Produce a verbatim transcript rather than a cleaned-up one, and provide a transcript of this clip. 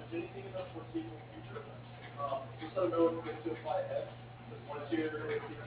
anything in the foreseeable future. Um, just so I know what to apply ahead. Because once you're